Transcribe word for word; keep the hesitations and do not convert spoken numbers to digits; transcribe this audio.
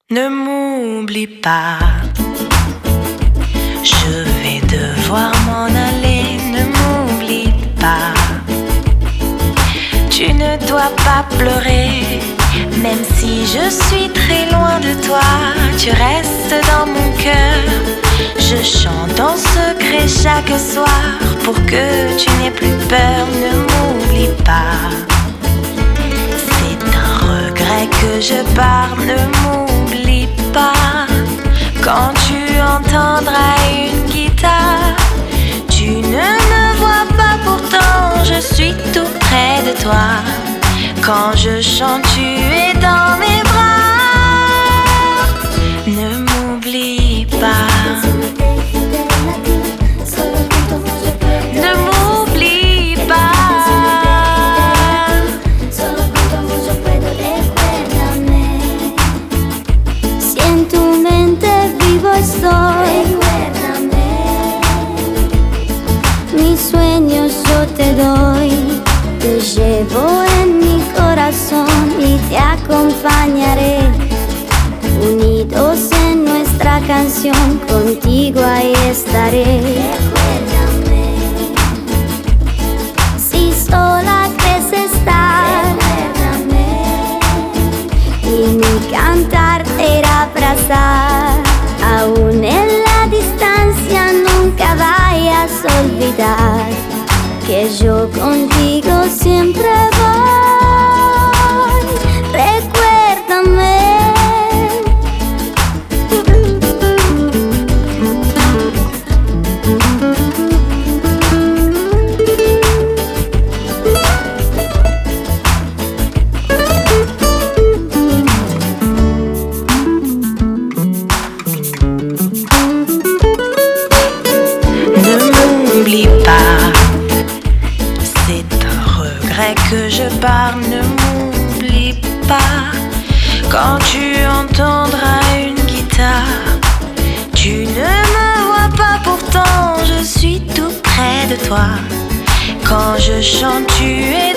Ne m'oublie pas, je vais devoir m'en aller, ne m'oublie pas. Tu ne dois pas pleurer, même si je suis très loin de toi, tu restes dans mon cœur. Je chante en secret chaque soir pour que tu n'aies plus peur, ne m'oublie pas. C'est un regret que je pars, ne m'oublie pas. Quand tu entendras une guitare, tu ne me vois pas pourtant, je suis tout près de toi. Quand je chante, tu es dans mes bras. Ne m'oublie pas. Ne m'oublie pas. Si en tu mente vivo estoy, mis sueños yo te doy, te llevo en mi corazón y te acompañaré, unidos en nuestra canción, contigo ahí estaré. Si sola crees estar, y mi cantar te irá a abrazar, aún en la distancia nunca vayas a olvidar que yo contigo siempre voy. Recuérdame. N'oublie pas, c'est un regret que je pars, ne m'oublie pas. Quand tu entendras une guitare, tu ne me vois pas pourtant, je suis tout près de toi. Quand je chante, tu es